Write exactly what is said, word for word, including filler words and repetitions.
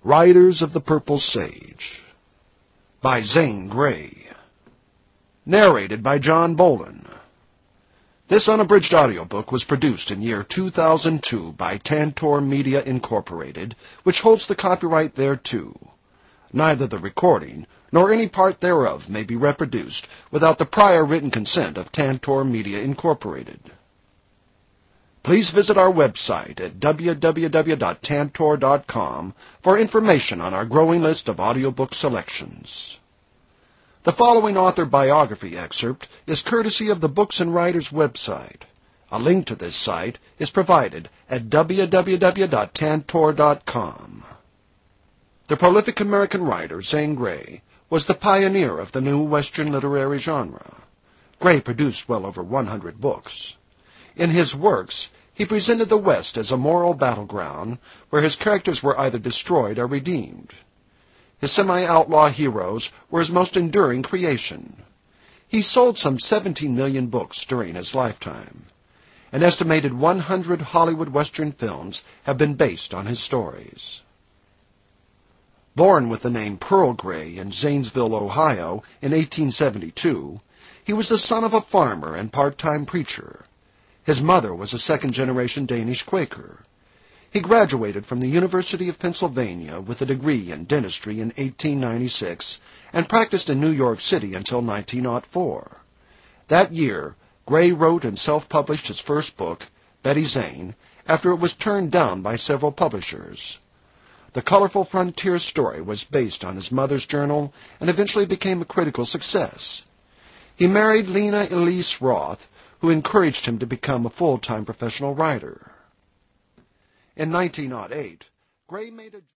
Riders of the Purple Sage by Zane Grey. Narrated by John Bolin. This unabridged audiobook was produced in year two thousand two by Tantor Media Incorporated, which holds the copyright thereto. Neither the recording nor any part thereof may be reproduced without the prior written consent of Tantor Media Incorporated. Please visit our website at w w w dot tantor dot com for information on our growing list of audiobook selections. The following author biography excerpt is courtesy of the Books and Writers website. A link to this site is provided at w w w dot tantor dot com. The prolific American writer Zane Grey was the pioneer of the new Western literary genre. Grey produced well over one hundred books. In his works, he presented the West as a moral battleground where his characters were either destroyed or redeemed. His semi-outlaw heroes were his most enduring creation. He sold some seventeen million books during his lifetime. An estimated one hundred Hollywood Western films have been based on his stories. Born with the name Pearl Grey in Zanesville, Ohio, in eighteen seventy-two, he was the son of a farmer and part-time preacher. His mother was a second-generation Danish Quaker. He graduated from the University of Pennsylvania with a degree in dentistry in eighteen ninety-six and practiced in New York City until nineteen oh four. That year, Grey wrote and self-published his first book, Betty Zane, after it was turned down by several publishers. The colorful frontier story was based on his mother's journal and eventually became a critical success. He married Lena Elise Roth, who encouraged him to become a full-time professional writer. In nineteen oh eight, Grey made a